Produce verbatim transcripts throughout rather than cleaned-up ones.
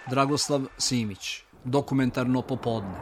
Dragoslav Simić, Dokumentarno popodne.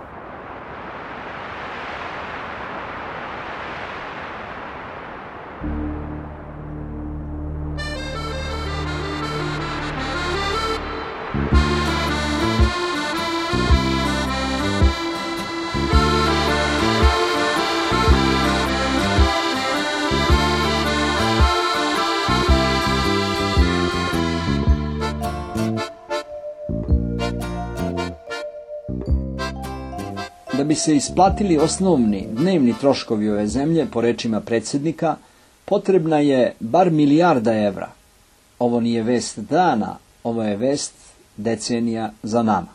Da bi se isplatili osnovni dnevni troškovi ove zemlje, po rečima predsjednika, potrebna je bar milijarda evra. Ovo nije vest dana, ovo je vest decenija za nama.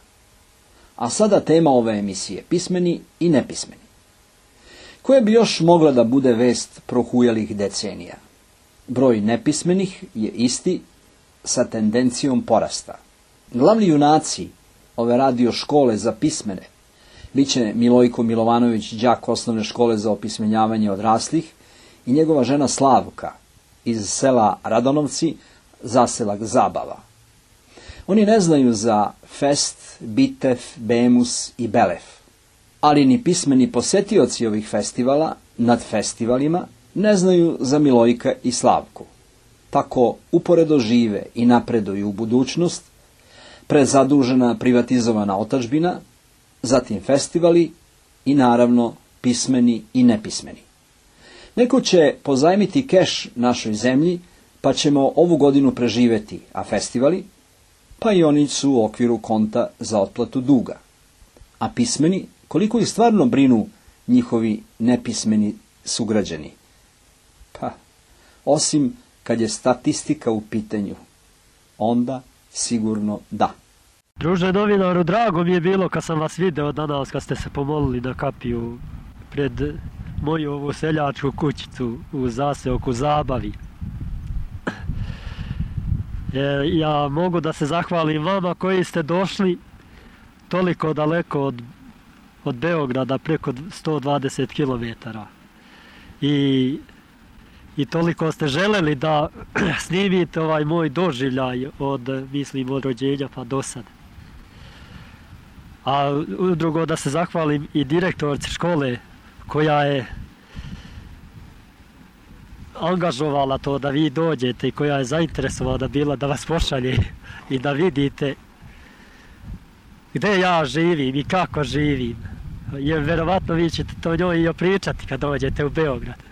A sada tema ove emisije, pismeni i nepismeni. Koja bi još mogla da bude vest prohujalih decenija? Broj nepismenih je isti sa tendencijom porasta. Glavni junaci ove radio škole za pismene biće Milojko Milovanović, đak osnovne škole za opismenjavanje odraslih, i njegova žena Slavka iz sela Radonovci, zaselak Zabava. Oni ne znaju za Fest, Bitev, Bemus i Belef, ali ni pismeni posetioci ovih festivala nad festivalima ne znaju za Milojka i Slavku. Tako uporedo žive i napreduju u budućnost, prezadužena privatizovana otadžbina, zatim festivali i naravno pismeni i nepismeni. Neko će pozajmiti keš našoj zemlji, pa ćemo ovu godinu preživeti, a festivali, pa i oni su u okviru konta za otplatu duga. A pismeni, koliko ih stvarno brinu njihovi nepismeni sugrađani? Pa, osim kad je statistika u pitanju, onda sigurno da. Druže novinaru, drago mi je bilo kad sam vas video danas, kad ste se pomolili na kapiju pred moju ovu seljačku kućicu u zaseoku Zabavi. E, ja mogu da se zahvalim vama koji ste došli toliko daleko od, od Beograda, preko sto dvadeset kilometara. I, I toliko ste želeli da snimite ovaj moj doživljaj od, mislim, od rođenja pa do sada. A drugo, da se zahvalim i direktorci škole koja je angažovala to da vi dođete i koja je zainteresovana bila da vas pošalje i da vidite gde ja živim i kako živim. Jer verovatno vi ćete to njoj i opričati kad dođete u Beograd.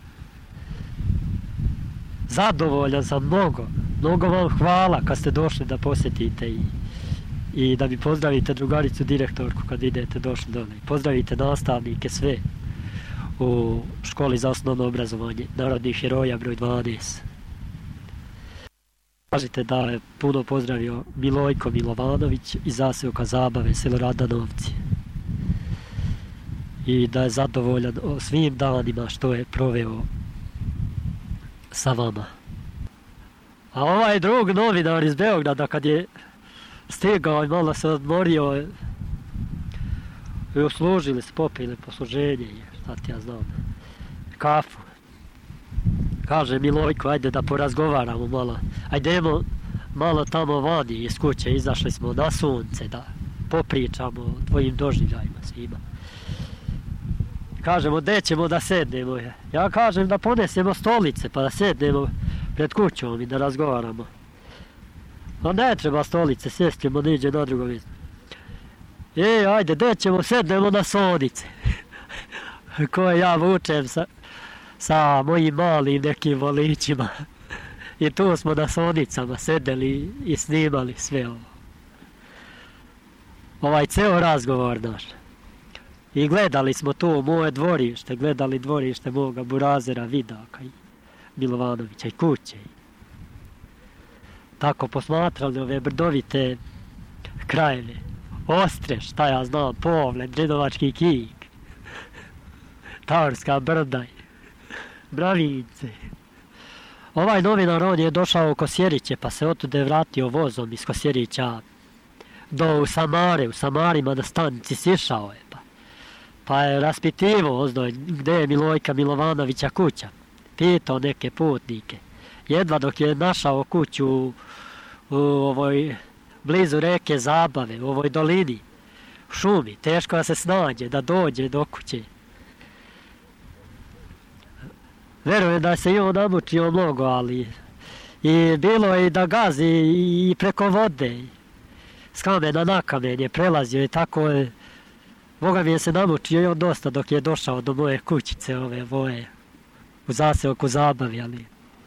Zadovoljan sam mnogo. Mnogo vam hvala kad ste došli da posjetite i i da mi pozdravite drugaricu direktorku kad idete došli dole. Pozdravite nastavnike sve u školi za osnovno obrazovanje narodnih heroja broj dvanaest. Kažite da je puno pozdravio Milojko Milovanović iz zaseoka Zabave, selo Radanovci. I da je zadovoljan o svim danima što je proveo sa vama. A ovaj drug novinar iz Beograda kad je stigao i malo se odmorio i uslužili se, popili posluženje, šta ti ja znam, kafu. Kaže Milojko, ajde da porazgovaramo malo, ajdemo malo tamo vani iz kuće, izašli smo na sunce da popričamo o tvojim doživljajima svima. Kažemo, gde ćemo da sednemo? Ja kažem da ponesemo stolice pa da sednemo pred kućom i da razgovaramo. A ne treba stolice, sjest ćemo niđe na drugo mjesto. E, ajde, gde ćemo, sednemo na sonice. Koje ja vučem sa, sa mojim malim nekim volićima. I tu smo na sonicama sedeli i snimali sve ovo. Ovaj ceo razgovor naš. I gledali smo tu moje dvorište, gledali dvorište moga burazera Vidaka i Milovanovića i kuće. Tako posmatrali ove brdovite krajeve. Ostre, šta ja znam, Povle, Drinovački Kik, Taorska brda, Bravince. Ovaj novinar, on je došao u Kosjeriće, pa se otude vratio vozom iz Kosjerića do u Samare, u Samarima na stanici sišao je, pa, pa je raspitivo ozdoj gde je Milojka Milovanovića kuća. Pitao neke putnike. Jedva dok je našao kuću u, u ovoj blizu reke Zabave, u ovoj dolini, u šumi, teško da se snađe, da dođe do kuće. Verujem da se i on namučio mnogo, ali i bilo je i da gazi i preko vode, s kamena na kamen je prelazio i tako je. Boga mi je se namučio i on dosta dok je došao do moje kućice ove moje, u zaseoku Zabavi, ali...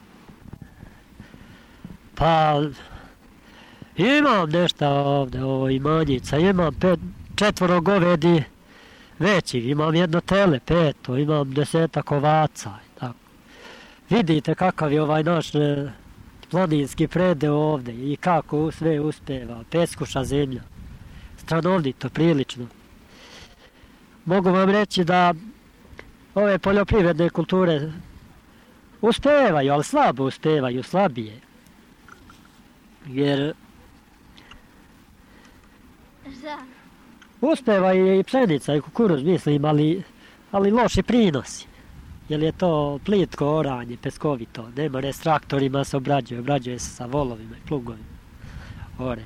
Pa, imam nešto ovdje, ovo imanjica, imam pet, četvoro govedi većih, imam jedno tele, peto, imam desetak ovaca, tako. Vidite kakav je ovaj naš e, planinski predeo ovdje i kako sve uspeva, peskuša zemlja, stranovito, prilično. Mogu vam reći da ove poljoprivredne kulture uspevaju, ali slabo uspevaju, slabije. Jer uspeva i pšenica i kukuruz, mislim, ali, ali loši prinosi. Jer je to plitko oranje, peskovito, nema ne s traktorima se obrađuje, obrađuje se sa volovima i plugovima. Ore.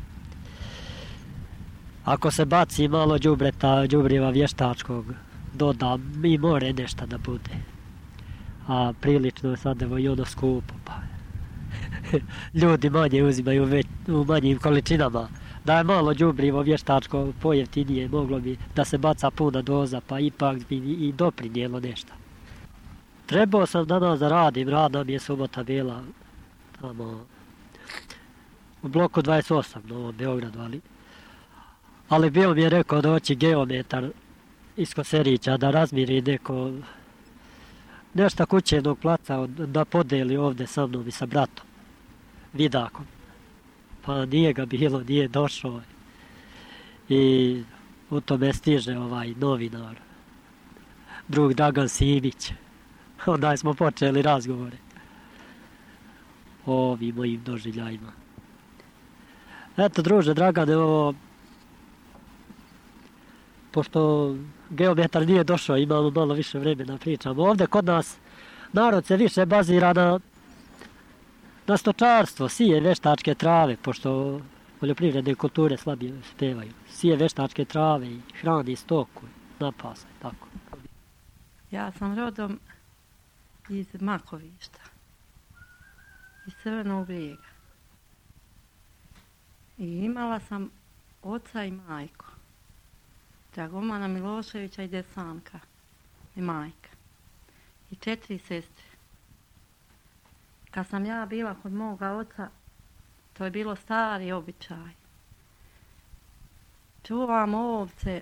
Ako se baci malo đubreta, đubriva vještačkog, doda i more nešto da bude. A prilično je sad evo i ono skupo, pa ljudi manje uzimaju već, u manjim količinama. Da je malo đubrivo vještačko pojeftinije, moglo bi da se baca puna doza, pa ipak bi i doprinijelo nešto. Trebao sam danas da radim, rad nam je subota bila tamo u bloku dvadeset osam, Novom Beogradu, ali ali bio mi je rekao doći geometar iz Koserića da razmiri neko nešto kućevnog placa da podeli ovdje sa mnom i sa bratom, Vidakom. Pa nije ga bilo, nije došao. I u tome stiže ovaj novinar, drug Dragan Simić. Onda smo počeli razgovore o ovim mojim doživljajima. Eto, druže Dragane, ovo, pošto geometar nije došao, imamo malo više vremena pričamo. Ovdje kod nas narod se više bazira na, na stočarstvo, sije veštačke trave, pošto poljoprivredne kulture slabije uspevaju. Sije veštačke trave i hrani stoku, napasa i tako. Ja sam rodom iz Makovišta, iz Crvenog Brijega. I imala sam oca i majku, Dragomana Miloševića i Desanka i majka. I četiri sestre. Kad sam ja bila kod moga oca, to je bilo stari običaj. Čuvamo ovce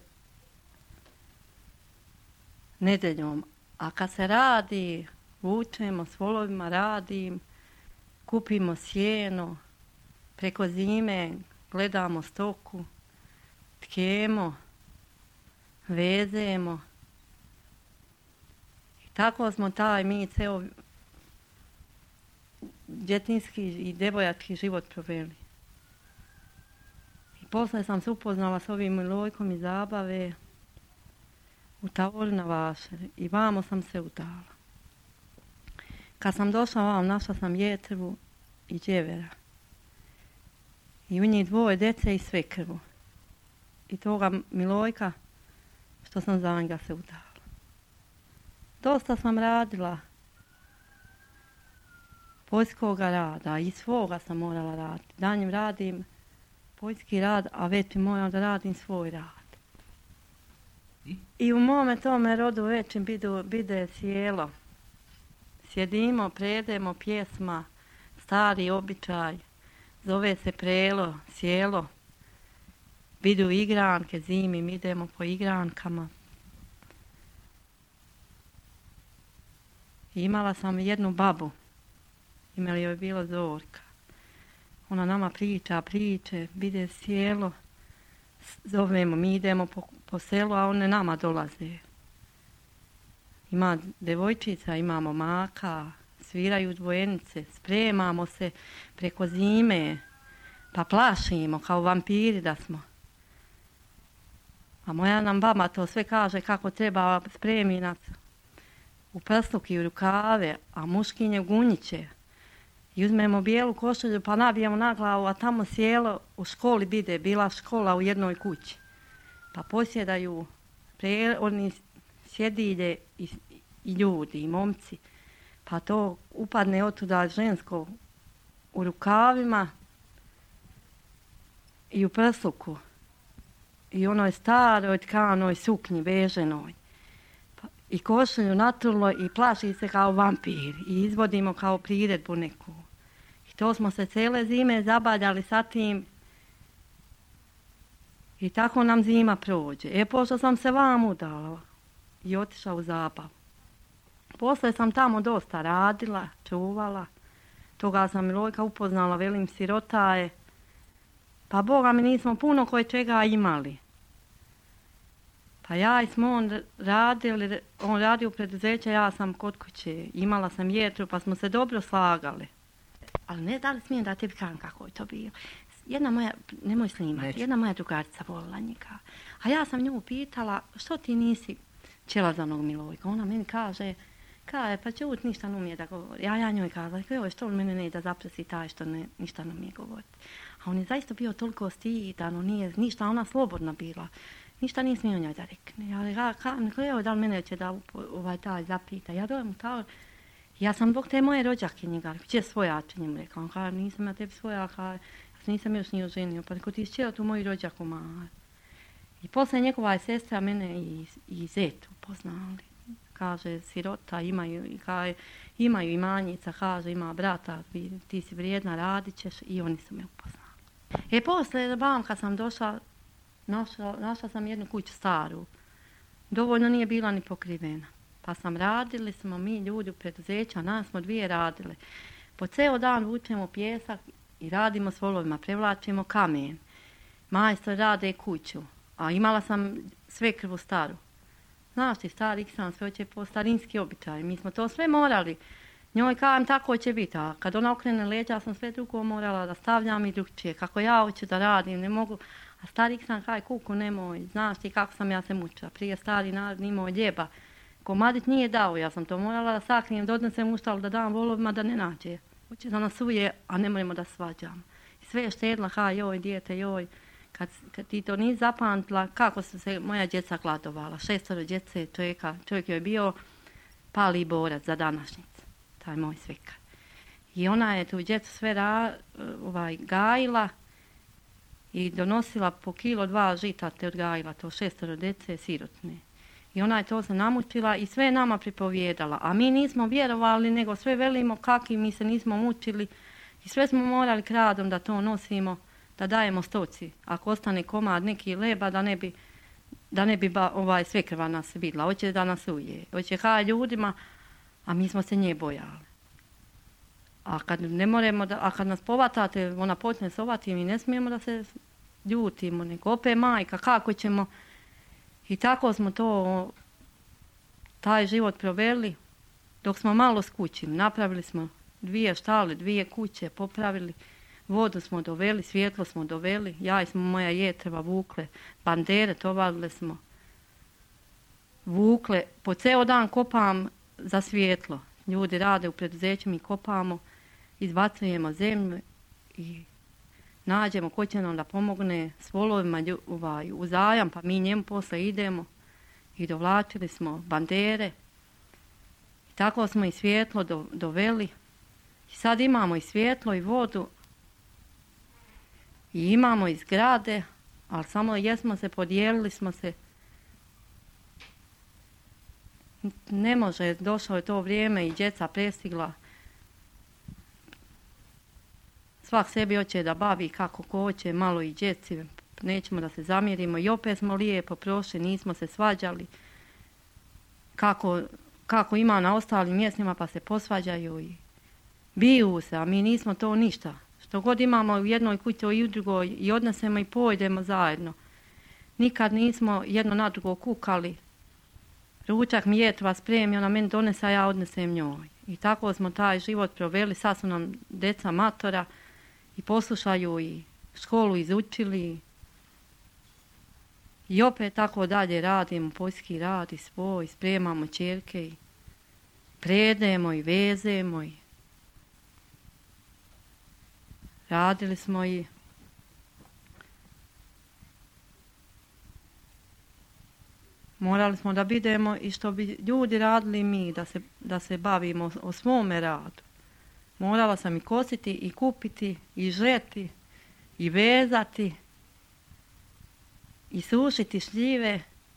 nedeljom, a kad se radi, vučemo s volovima, radim, kupimo sjeno, preko zime gledamo stoku, tkemo, vezemo. I tako smo taj mi ceo djetinjski i djevojački život proveli. I posle sam se upoznala s ovim Milojkom iz Zabave u Tavori na Vašer i vamo sam se udala. Kad sam došla vam, našla sam Jetru i Đevera. I u njih dvoje dece i svekrvu. I toga Milojka, što sam za njega se udala. Dosta sam radila poljskoga rada i svoga sam morala raditi. Danjem radim poljski rad, a već moram da radim svoj rad. I u mome tome rodu većim bidu, bide sjelo. Sjedimo, predemo pjesma, stari običaj, zove se prelo, sjelo. Bidu igranke, zimi, mi idemo po igrankama. I imala sam jednu babu, ime joj je bilo Zorka. Ona nama priča priče, bide sjelo, zovemo, mi idemo po, po selu, a one nama dolaze. Ima devojčica, imamo maka, sviraju dvojenice, spremamo se preko zime, pa plašimo kao vampiri da smo. A moja nam baba to sve kaže kako treba, spremi nas u prsluki, u rukave, a muškinje gunjiće. I uzmemo bijelu košulju pa nabijemo na glavu, a tamo sjelo u školi bide, bila škola u jednoj kući. Pa posjedaju pre, oni sjedilje i, i ljudi, i momci. Pa to upadne otuda žensko u rukavima i u prsluku. I onoj staroj tkanoj suknji veženoj. Pa, i košulju naturlo i plaši se kao vampir. I izvodimo kao priredbu neku. I to smo se cijele zime zabavljali sa tim. I tako nam zima prođe. E, pošto sam se vam udala i otišla u zabavu. Poslije sam tamo dosta radila, čuvala. Toga sam Milojka upoznala, velim, sirota je. Pa Boga mi nismo puno koje čega imali. Pa ja i smo on radili, on radio u preduzeće, ja sam kod kuće. Imala sam jetru, pa smo se dobro slagali. Ali ne da li smijem da tebi kažem kako je to bilo. Jedna moja, nemoj snimati, Neću. jedna moja drugarica volila njega. A ja sam nju pitala, što ti nisi čela za onog Milojka? Ona meni kaže, kaže, pa čut ništa ne umije da govori. Ja, ja njoj kazala, joj, što li mene ne da zapresi taj što ne, ništa ne umije govoriti. A on je zaista bio toliko stidan, on nije ništa, ona slobodna bila. Ništa nije smio njoj da rekne. Ja kažem, evo da li mene će da ovaj taj zapita. Ja dojem ta, ja sam zbog te moje rođake njega, gdje svojače njemu rekla. On kaže, nisam ja tebi svojaka, nisam još nije oženio, pa tako ti isčela tu moju rođaku mali. I poslije njegova je sestra mene i, i zetu poznali. Kaže, sirota, imaju, kaže, imaju imanjica, kaže, ima brata, ti si vrijedna, radit ćeš, i oni su me upoznali. E, poslije, bam, kad sam došla, našla, našla sam jednu kuću staru. Dovoljno nije bila ni pokrivena. Pa sam radili smo mi ljudi u preduzeća, nas smo dvije radile. Po ceo dan vučemo pjesak i radimo s volovima, prevlačimo kamen. Majstor rade kuću, a imala sam svekrvu staru. Znaš ti, stari sam, sve će po starinski običaj. Mi smo to sve morali. Njoj kažem, tako će biti. A kad ona okrene leđa, sam sve drugo morala da stavljam i drugčije. Kako ja hoću da radim, ne mogu. A stari sam kaj, kuku, nemoj. Znaš ti kako sam ja se mučila. Prije stari narod nimao ljeba. Komadit nije dao, ja sam to morala da sakrijem, da odnesem u štalu, da dam volovima da ne nađe. Hoće da nas uje, a ne moramo da svađamo. I sve je štedla, ha, joj, dijete, joj. Kad, kad ti to nisi zapamtila, kako su se moja djeca gladovala. Šestoro djece čovjeka, čovjek joj je bio pali borac za današnjicu. Taj moj svekar. I ona je tu djecu sve ra, ovaj, gajila i donosila po kilo dva žita te odgajila, to šestoro djece sirotne. I ona je to se namučila i sve nama pripovjedala. A mi nismo vjerovali, nego sve velimo kakvi, mi se nismo mučili. I sve smo morali kradom da to nosimo, da dajemo stoci. Ako ostane komad neki leba, da ne bi, da ne bi ba, ovaj, svekrva nas vidla. Hoće da nas uje. Hoće haj ljudima, a mi smo se nje bojali. A kad ne moremo da, a kad nas povatate, ona počne s ovati, mi ne smijemo da se ljutimo, nego opet majka, kako ćemo. I tako smo to, taj život proveli, dok smo malo s kućim. Napravili smo dvije štale, dvije kuće, popravili, vodu smo doveli, svjetlo smo doveli, ja i smo moja jetreva vukle, bandere tovarile smo, vukle, po ceo dan kopam za svjetlo. Ljudi rade u preduzeću, mi kopamo, izbacujemo zemlju i nađemo ko će nam da pomogne s volovima ovaj, u zajam, pa mi njemu posle idemo i dovlačili smo bandere. I tako smo i svjetlo do, doveli. I sad imamo i svjetlo i vodu i imamo i zgrade, ali samo jesmo se podijelili smo se. Ne može, došlo je to vrijeme i djeca prestigla. Svak sebi hoće da bavi kako ko hoće, malo i djeci, nećemo da se zamjerimo. I opet smo lijepo prošli, nismo se svađali. Kako, kako ima na ostalim mjestima pa se posvađaju i biju se, a mi nismo to ništa. Što god imamo u jednoj kući i u drugoj i odnesemo i pojdemo zajedno. Nikad nismo jedno na drugo kukali. Ručak mi jetrva spremi, ona meni donese, a ja odnesem njoj. I tako smo taj život proveli, sad su nam deca matora i poslušaju i školu izučili. I opet tako dalje radimo, poljski rad i svoj, spremamo čerke i predemo i vezemo. I radili smo i morali smo da bidemo i što bi ljudi radili mi, da se, da se bavimo o svome radu. Morala sam i kositi, i kupiti, i žeti, i vezati, i sušiti šljive,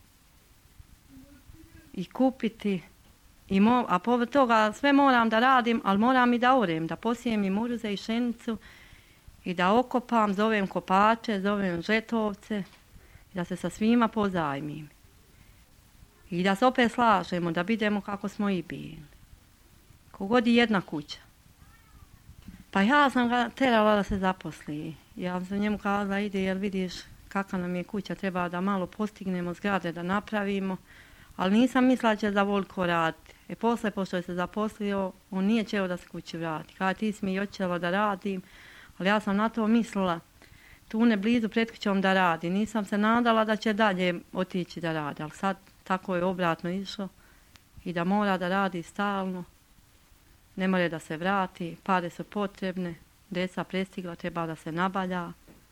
i kupiti, i mo- a povrh toga sve moram da radim, ali moram i da orem, da posijem i muruze i pšenicu, i da okopam, zovem kopače, zovem žetovce, i da se sa svima pozajmim. I da se opet slažemo, da vidimo kako smo i bili. Kogod i jedna kuća. Pa ja sam ga terala da se zaposli. Ja sam njemu kazala, ide jer vidiš kakva nam je kuća, treba da malo postignemo zgrade, da napravimo. Ali nisam mislila da će za voliko raditi. E posle, pošto je se zaposlio, on nije ćeo da se kući vrati. Kada ti si mi hoćela da radim, ali ja sam na to mislila, tu ne blizu pred kućom da radi. Nisam se nadala da će dalje otići da radi, ali sad tako je obratno išlo i da mora da radi stalno. Ne more da se vrati, pare su potrebne, deca prestigla, treba da se nabalja.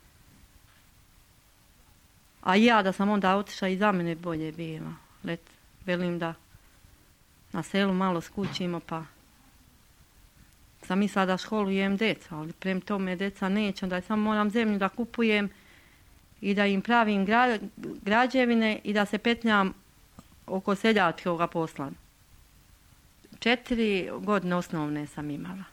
A ja da sam onda otišla i za mene bolje bila. Let, velim da na selu malo skućimo, pa sam mislila da školujem deca, ali prem tome deca neće, da samo moram zemlju da kupujem i da im pravim gra, građevine i da se petljam oko seljačkoga posla. Četiri godine osnovne sam imala.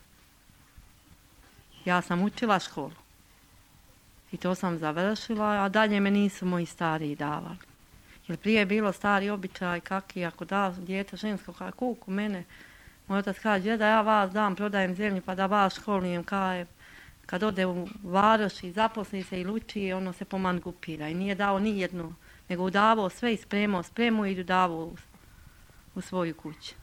Ja sam učila školu. I to sam završila, a dalje me nisu moji stariji davali. Jer prije je bilo stari običaj kaki, ako da dijete žensko, kada kuku mene, moj otac kaže, da ja vas dam, prodajem zemlju, pa da vas školujem, kaje, kad ode u varoš i zaposli se i luči, ono se pomangupira. I nije dao ni jednu, nego udavao sve i spremao spremu i udavao u, u svoju kuću.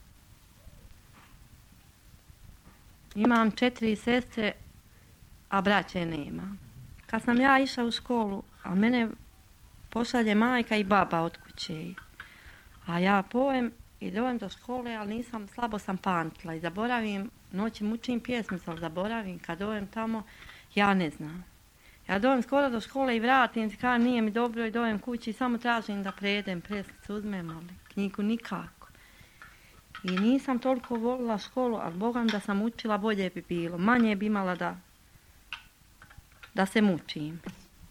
Imam četiri sestre, a braće nema. Kad sam ja išla u školu, a mene pošalje majka i baba od kuće. A ja pojem i dojem do škole, ali nisam, slabo sam pamtila i zaboravim, noći mučim pjesmicu, ali zaboravim. Kad dojem tamo, ja ne znam. Ja dojem skoro do škole i vratim, kažem nije mi dobro i dojem kući, samo tražim da predem, preslicu uzmem, ali knjigu nikako. I nisam toliko volila školu, ali bogam da sam učila, bolje bi bilo. Manje bi imala da, da se mučim.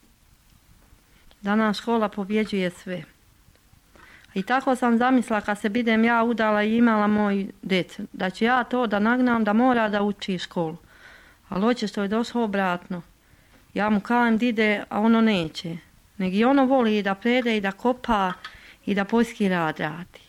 Danas škola pobjeđuje sve. I tako sam zamislila kad se bidem ja udala i imala moju djecu, da ću ja to da nagnam da mora da uči školu. Ali hoće što je došlo obratno. Ja mu kažem dide, a ono neće. Nego i ono voli da prede i da kopa i da poljski rad radi.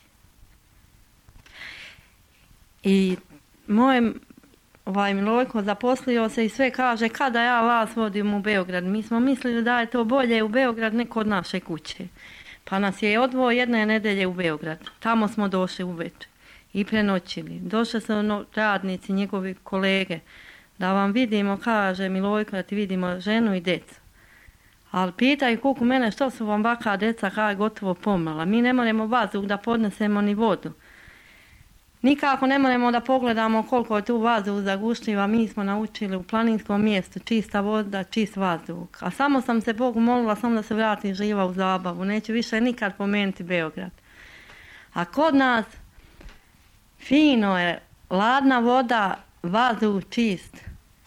I moj ovaj Milojko zaposlio se i sve kaže kada ja vas vodim u Beograd. Mi smo mislili da je to bolje u Beograd nego od naše kuće. Pa nas je odveo jedne nedelje u Beograd. Tamo smo došli uveče i prenoćili. Došli su no, radnici, njegovi kolege, da vam vidimo, kaže Milojko, da ti vidimo ženu i djecu. Ali pitaju kuku mene što su vam vaka djeca, kada je gotovo pomala. Mi ne moramo vazduh da podnesemo ni vodu. Nikako ne moramo da pogledamo koliko je tu vazduh zagušljiva. Mi smo naučili u planinskom mjestu čista voda, čist vazduh. A samo sam se Bogu molila samo da se vratim živa u zabavu. Neću više nikad pomenuti Beograd. A kod nas fino je, ladna voda, vazduh čist.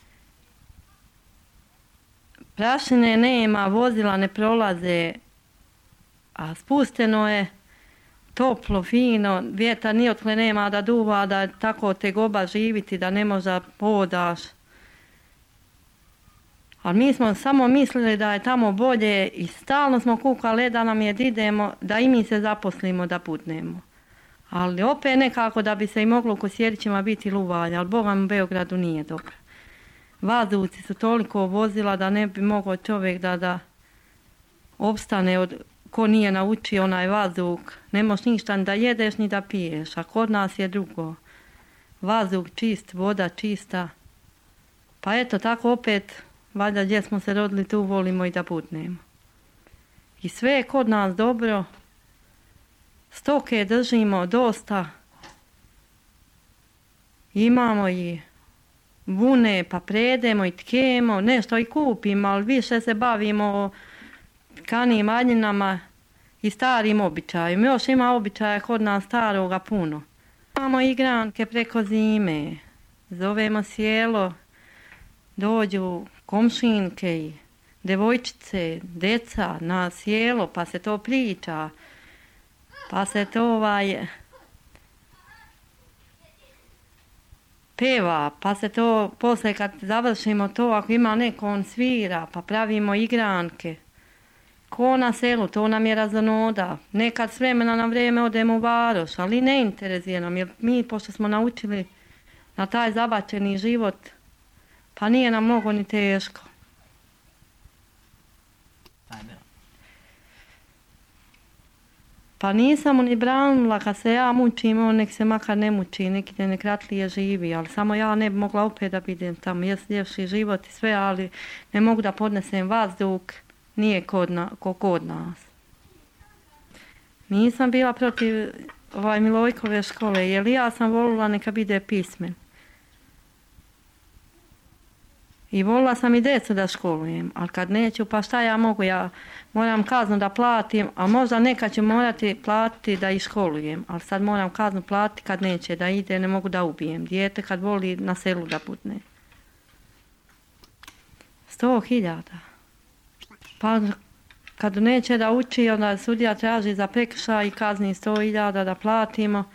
Prašine nema, vozila ne prolaze, a spusteno je, toplo, fino, vjetar nijotkle nema da duva, da tako tegoba živiti, da ne možda podaš. Ali mi smo samo mislili da je tamo bolje i stalno smo kukali da nam je da idemo, da i mi se zaposlimo, da putnemo. Ali opet nekako da bi se i moglo u Kosjerićima biti luvalja, ali Bogam u Beogradu nije dobro. Vazduci su toliko vozila da ne bi mogao čovjek da, da opstane od ko nije naučio onaj vazduh, ne možeš ništa da jedeš ni da piješ, a kod nas je drugo. Vazduh čist, voda čista. Pa eto tako opet, valjda gdje smo se rodili tu volimo i da putnemo. I sve je kod nas dobro, stoke držimo dosta, imamo i vune, pa predemo i tkemo, nešto i kupimo, ali više se bavimo kanim manjinama i starim običajima. Još ima običaja kod nas staroga puno. Imamo igranke preko zime, zovemo sjelo, dođu komšinke i devojčice, deca na sjelo, pa se to priča, pa se to ovaj... peva, pa se to posle kad završimo to, ako ima neko on svira, pa pravimo igranke. Ko na selu, to nam je razonoda. Nekad s vremena na vrijeme odemo u Varoš, ali ne interesuje nam, jer mi, pošto smo naučili na taj zabačeni život, pa nije nam mnogo ni teško. Pa nisam mu ni branila, kad se ja mučim, on nek se makar ne muči, neki nek ratlije živi, ali samo ja ne bi mogla opet da budem tamo, jes ljepši život i sve, ali ne mogu da podnesem vazduh, nije kod, na, ko kod nas. Nisam bila protiv ovaj Milojkove škole, jer ja sam volila neka bude pismen. I volila sam i djecu da školujem, ali kad neću, pa šta ja mogu, ja moram kaznu da platim, a možda nekad ću morati platiti da ih školujem, ali sad moram kaznu platiti kad neće da ide, ne mogu da ubijem dijete kad voli na selu da budne. Sto hiljada. Pa kad neće da uči, onda sudija traži za prekršaj i kazni sto hiljada da platimo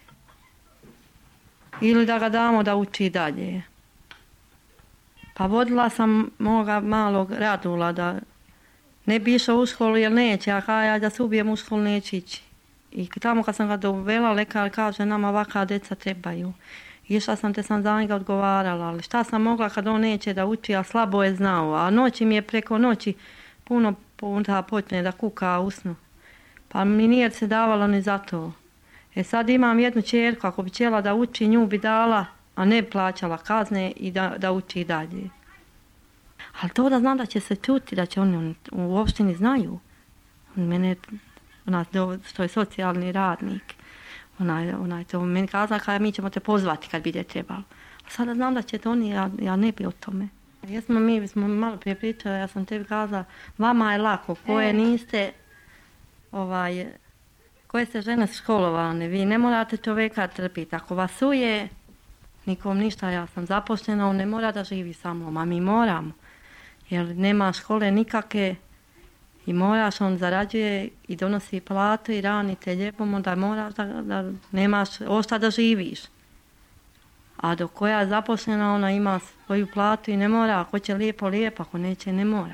ili da ga damo da uči dalje. Pa vodila sam moga malog Radula da ne bi išao u školu jer neće, a kada ja da se ubijem u školu neće ići. I tamo kad sam ga dovela, lekar kaže nama ovakva deca trebaju. Išla sam te sam za njega odgovarala, ali šta sam mogla kad on neće da uči, a slabo je znao. A noći mi je preko noći puno puta počne da kuka usnu. Pa mi nije se davalo ni za to. E sad imam jednu ćerku, ako bi htjela da uči, nju bi dala, a ne plaćala kazne i da, da uči dalje. Ali to da znam da će se čuti, da će oni u opštini znaju. Mene, ona, što je socijalni radnik, ona, ona je to meni kazala kada mi ćemo te pozvati kad bi je trebalo. A sada znam da će to oni, ja, ja ne bi o tome. Jesmo mi, smo malo prije pričali, ja sam tebi kazala, vama je lako, koje niste, ovaj, koje ste žene školovane, vi ne morate čovjeka trpiti. Ako vas uje, nikom ništa, ja sam zaposlena, on ne mora da živi sa mnom, a mi moramo. Jer nema škole nikake i moraš, on zarađuje i donosi platu i rani te ljepom, onda moraš da, da nemaš ošta da živiš. A dok koja je zaposlena, ona ima svoju platu i ne mora, ako će lijepo, lijepo, ako neće, ne mora.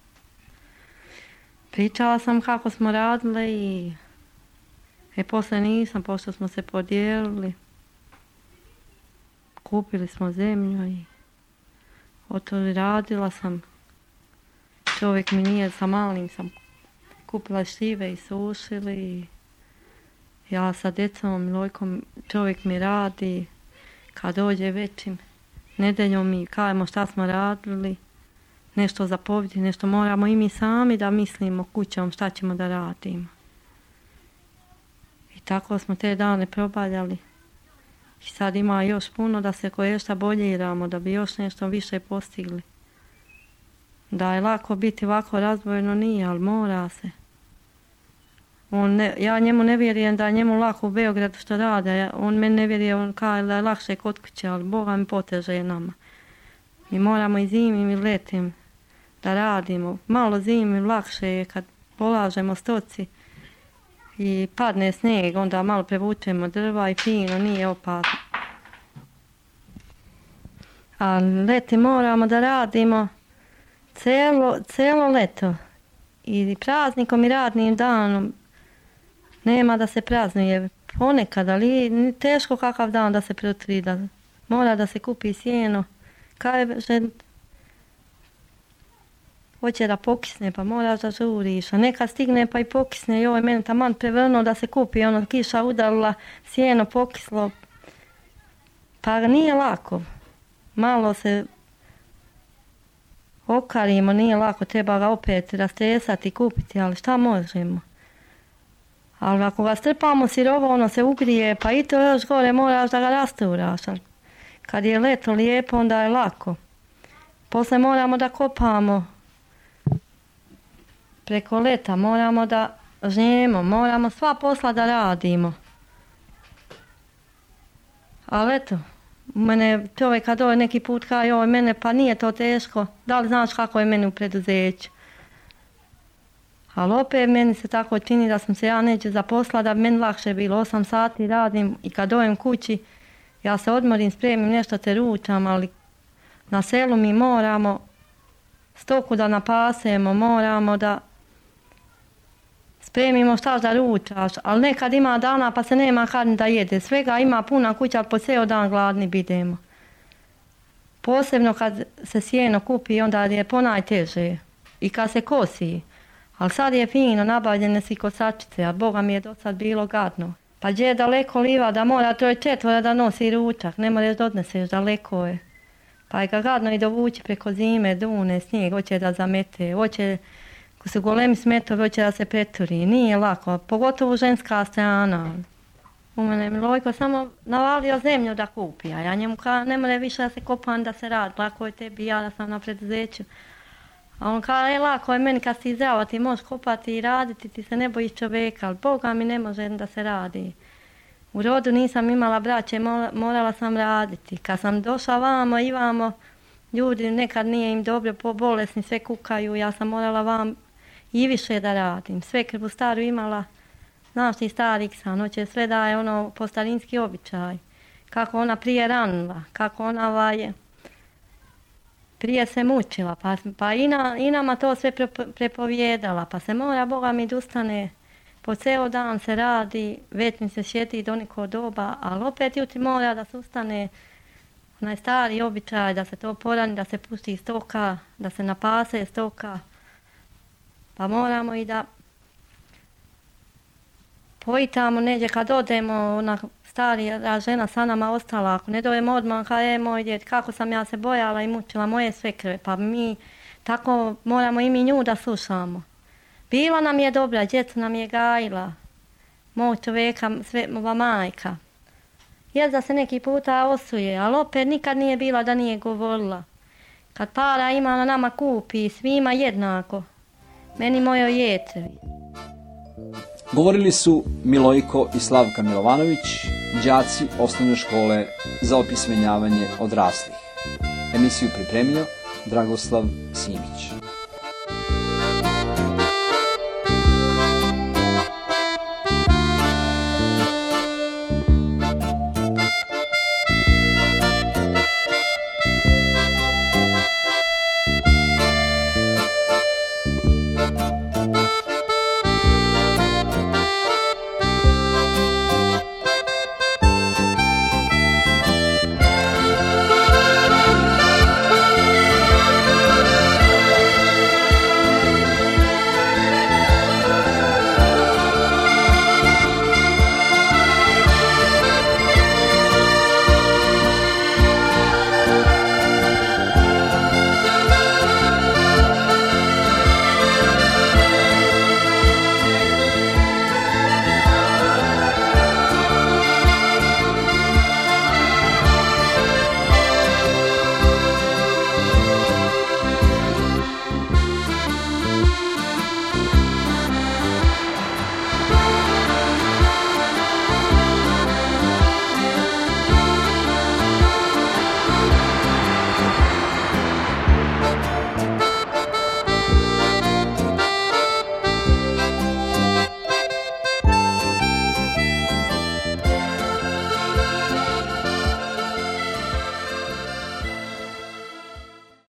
Pričala sam kako smo radile i e, posle nisam, pošto smo se podijelili. Kupili smo zemlju i oto radila sam. Čovjek mi nije, sa malim sam kupila štive i sušili. I ja sa djecom, Milojkom, čovjek mi radi. Kad dođe većim nedeljom mi kajemo šta smo radili. Nešto zapovjeti, nešto moramo i mi sami da mislimo kućom šta ćemo da radimo. I tako smo te dane probaljali. I sad ima još puno da se koje šta boljiramo, da bi još nešto više postigli. Da je lako biti ovako razdvojeno nije, ali mora se. On ne, ja njemu ne vjerujem da je njemu lako u Beogradu što rade. On meni ne vjeruje, on kaže da je lakše kod kuće, ali Boga mi poteže je nama. Mi moramo i zimim i letim da radimo. Malo zimim lakše je kad polažemo stoci i padne snijeg, onda malo prevučemo drva i fino, nije opasno. A leti moramo da radimo celo, celo leto. I praznikom i radnim danom nema da se praznuje ponekad, ali teško kakav dan da se protri, da mora da se kupi sjeno. Kaže, hoće da pokisne, pa moraš da žuriš, a nekad stigne pa i pokisne, joj, meni taman prevrnuo da se kupi, ono, kiša udarila, sjeno pokislo, pa nije lako. Malo se okarimo, nije lako, treba ga opet rastresati i kupiti, ali šta možemo? Ali ako ga strpamo sirovo, ono se ugrije, pa i to još gore moraš da ga rasturaš. Kad je leto lijepo, onda je lako. Poslije moramo da kopamo preko leta, moramo da žnjemo, moramo sva posla da radimo. Ali eto, mene čovjek kad dođe neki put kaže, joj, mene pa nije to teško, da li znaš kako je meni u preduzeću? Ali opet meni se tako čini da sam se ja neće zaposla, da bi meni lakše bilo. Osam sati radim i kad dojem kući, ja se odmorim, spremim nešto te ručam, ali na selu mi moramo stoku da napasemo, moramo da spremimo šta da ručaš, ali nekad ima dana pa se nema kad da jede. Svega ima puna kuća, ali po ceo dan gladni bidemo. Posebno kad se sjeno kupi, onda je ponajteže i kad se kosi. Ali sad je fino, nabavljene si kosačice, a Boga mi je do sad bilo gadno. Pa gdje je daleko liva da mora to je četvora da nosi ručak, ne moraš da odneseš, daleko je. Pa je ga gadno i dovući preko zime, dune, snijeg, hoće da zamete, hoće, ko su golemi smetovi, hoće da se preturi. Nije lako, pogotovo ženska strana. U mene je Milojko samo navalio zemlju da kupi, a ja njemu kao ne more više da se kopam, da se radi, lako je tebi, ja da sam na preduzeću. A on kaže, lako je meni kad si zdrava, ti možeš kopati i raditi, ti se ne bojiš čovjeka, ali Boga mi ne može da se radi. U rodu nisam imala braće, morala sam raditi. Kad sam došla vamo i vamo, ljudi nekad nije im dobro, po bolesni, sve kukaju, ja sam morala vam i više da radim. Sve krvu staru imala, znaš ti stari Iksan, hoće sve da je ono po starinski običaj. Kako ona prije ranila, kako ona ovaj, prije se mučila, pa, pa i, na, i nama to sve prepovjedala, pa se mora Boga mi ustane, po ceo dan se radi, već mi se sjeti do nekog doba, ali opet jutri mora da se ustane onaj stari običaj, da se to porani, da se pusti stoka, da se napase stoka, pa moramo i da pojitamo neđe kad odemo, ona starija žena sa nama ostala, ako ne dojemo odmah, kada je moj djed, kako sam ja se bojala i mučila moje svekrve, pa mi tako moramo i mi nju da slušamo. Bila nam je dobra, djeca nam je gajila, moj čovjeka, sve, ova majka. Jest da se neki puta osuje, ali opet nikad nije bila da nije govorila. Kad para ima, na nama kupi, svima jednako. Meni mojoj jetrevi. Govorili su Milojko i Slavka Milovanović, đaci osnovne škole za opismenjavanje odraslih. Emisiju pripremio Dragoslav Simić.